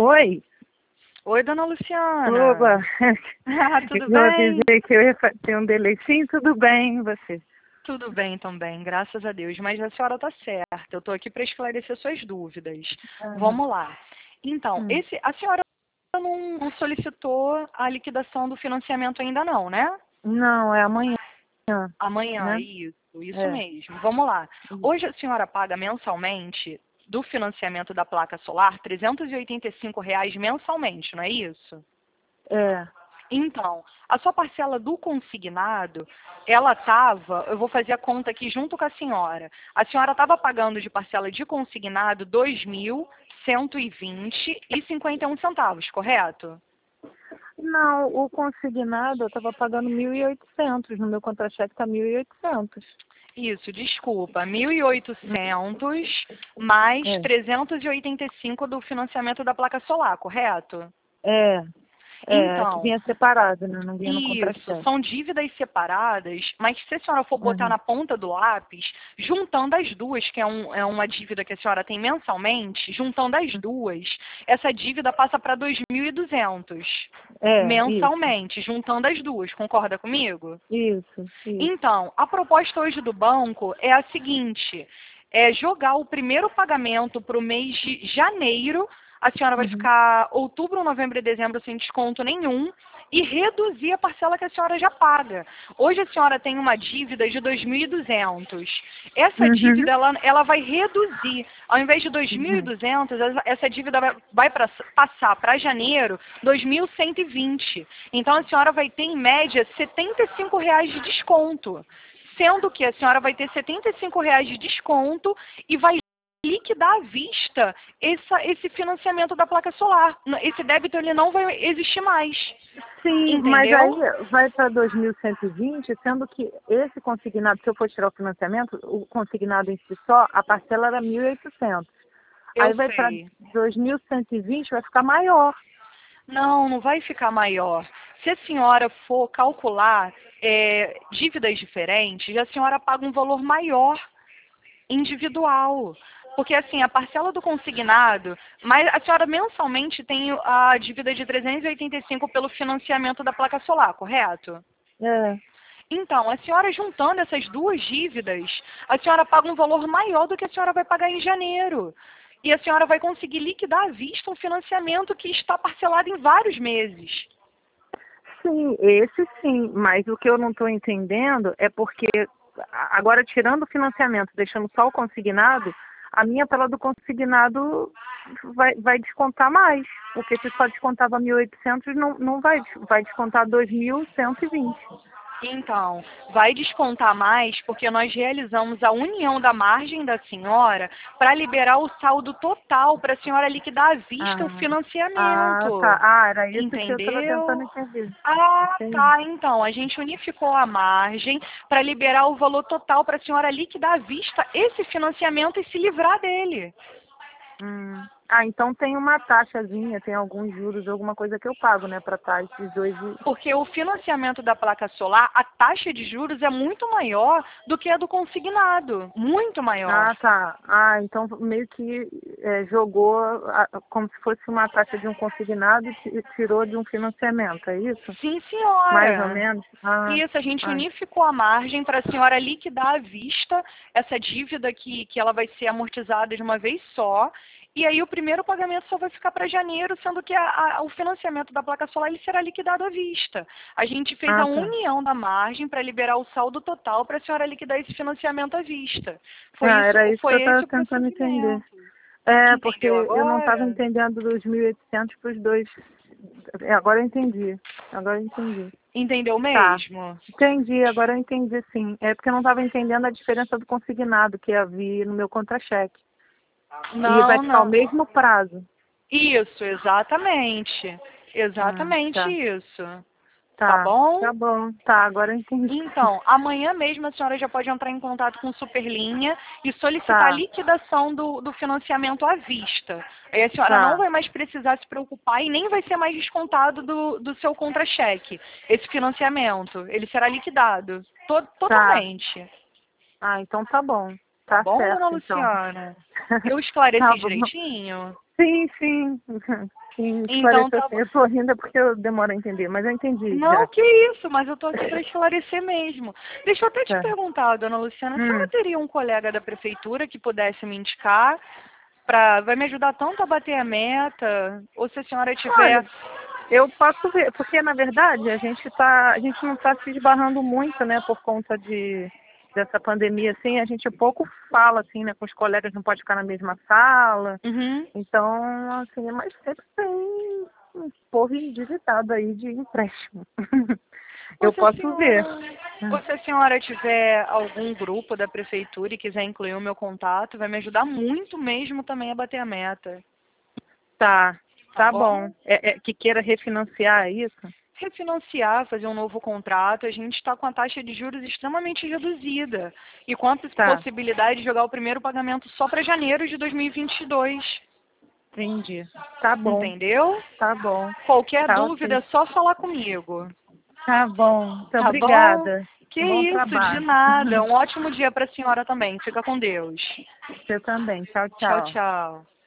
Oi, Oi, dona Luciana. oba. Ah, tudo Eu bem? avisei que eu ia ter um delay. Sim, tudo bem, e você? Tudo bem também, graças a Deus. Mas a senhora está certa. Eu estou aqui para esclarecer suas dúvidas. Aham. Vamos lá. Então, Hum. a senhora não solicitou a liquidação do financiamento ainda não, né? Não, é amanhã, Amanhã, né? isso É. mesmo. Vamos lá. Hoje a senhora paga mensalmente do financiamento da placa solar R$ 385 mensalmente, não é isso? É. Então, a sua parcela do consignado, ela estava, eu vou fazer a conta aqui junto com a senhora. A senhora estava pagando de parcela de consignado 2.120,51 centavos, correto? Não, o consignado eu estava pagando 1.800. No meu contra-cheque está 1.800. Isso, desculpa, 1.800 mais É. 385 do financiamento da placa solar, correto? É. É, que Então, vinha separado, né? Não vinha no isso, contra-cheque. são dívidas separadas, mas se a senhora for botar Uhum. na ponta do lápis, juntando as duas, que é uma dívida que a senhora tem mensalmente, juntando as duas, essa dívida passa para 2.200 É, isso. mensalmente, juntando as duas, concorda comigo? Isso. Então, a proposta hoje do banco é a seguinte: é jogar o primeiro pagamento para o mês de janeiro. A senhora vai Uhum. ficar outubro, novembro e dezembro sem desconto nenhum e reduzir a parcela que a senhora já paga. Hoje a senhora tem uma dívida de 2.200. Essa Uhum. dívida ela vai reduzir. Ao invés de Uhum. 2.200, essa dívida passar para janeiro 2.120. Então a senhora vai ter em média R$ 75 de desconto. Sendo que a senhora vai ter R$ 75 de desconto e vai liquidar à vista esse financiamento da placa solar. Esse débito ele não vai existir mais. Sim, mas aí Entendeu? vai para 2.120, sendo que esse consignado, se eu for tirar o financiamento, o consignado em si só, a parcela era 1.800. Eu Aí vai para sei. 2.120, vai ficar maior. Não vai ficar maior. Se a senhora for calcular dívidas diferentes, a senhora paga um valor maior individual. Porque assim, a parcela do consignado, mas a senhora mensalmente tem a dívida de 385 pelo financiamento da placa solar, correto? É. Então, a senhora juntando essas duas dívidas, a senhora paga um valor maior do que a senhora vai pagar em janeiro. E a senhora vai conseguir liquidar à vista um financiamento que está parcelado em vários meses. Sim, esse sim, mas o que eu não estou entendendo é porque, agora tirando o financiamento, deixando só o consignado, a minha tela do consignado vai descontar mais, porque se só descontava 1.800, não vai descontar 2.120. Então, vai descontar mais porque nós realizamos a união da margem da senhora para liberar o saldo total para a senhora liquidar à vista o Tá. financiamento. Ah, era isso que eu estava tentando Entendeu? entender. Ah, Entendi. tá. Então, a gente unificou a margem para liberar o valor total para a senhora liquidar à vista esse financiamento e se livrar dele. Ah, então tem uma taxazinha, tem alguns juros, alguma coisa que eu pago, né, para estar esses dois. Porque o financiamento da placa solar, a taxa de juros é muito maior do que a do consignado. Muito maior. Ah, tá. Ah, então meio que jogou como se fosse uma taxa de um consignado e tirou de um financiamento, é isso? Sim, Mais ou senhora. menos? Ah, Isso, a gente ah, unificou a margem para a senhora liquidar à vista essa dívida que ela vai ser amortizada de uma vez só. E aí o primeiro pagamento só vai ficar para janeiro, sendo que o financiamento da placa solar ele será liquidado à vista. A gente fez a tá. união da margem para liberar o saldo total para a senhora liquidar esse financiamento à vista. Ah, era isso que eu Foi estava esse o tentando entender. procedimento. É, porque Entendeu eu não estava agora? entendendo dos 1.800 para os dois. Agora eu entendi. Agora eu entendi. Entendeu Tá. mesmo? Entendi, agora eu entendi sim. É porque eu não estava entendendo a diferença do consignado que havia no meu contra-cheque. E vai Não, ficar o não. mesmo prazo. Isso, exatamente. Exatamente Tá. isso. Tá Tá. bom? Tá bom. Tá, agora eu entendi. Então, amanhã mesmo a senhora já pode entrar em contato com o Superlinha e solicitar a Tá. liquidação do financiamento à vista. Aí a senhora não Tá. vai mais precisar se preocupar e nem vai ser mais descontado do seu contra-cheque. Esse financiamento, ele será liquidado Tá. totalmente. Ah, então tá bom. Tá Tá bom, dona certo, então. Luciana? Eu Tá esclareci bom. direitinho? Sim, sim. Sim, Então esclareceu tá assim. Eu tô rindo porque eu demoro a entender, mas eu entendi Não, já. que isso, mas eu tô aqui para esclarecer mesmo. Deixa eu até te Tá. perguntar, dona Luciana, a senhora Hum. teria um colega da prefeitura que pudesse me indicar vai me ajudar tanto a bater a meta, ou se a senhora tiver... Olha, eu posso ver, porque na verdade a gente não está se esbarrando muito, né, por conta dessa pandemia, assim, a gente pouco fala, assim, né, com os colegas, não pode ficar na mesma sala, Uhum. então, assim, mas sempre tem um povo endividado aí de empréstimo. Ou Eu se a posso ver. senhora, ou se a senhora tiver algum grupo da prefeitura e quiser incluir o meu contato, vai me ajudar muito mesmo também a bater a meta, Tá, tá tá bom? bom. Que queira refinanciar isso? Refinanciar, fazer um novo contrato, a gente está com a taxa de juros extremamente reduzida. E com a Tá, possibilidade de jogar o primeiro pagamento só para janeiro de 2022. entendi. Tá bom, Entendeu? tá bom. Qualquer Tá dúvida ok. é só falar comigo. Tá bom, muito Tá bom? obrigada. Que Bom isso, de trabalho. nada. Um ótimo dia para a senhora também. Fica com Deus. Você também. Tchau, Tchau, tchau. tchau.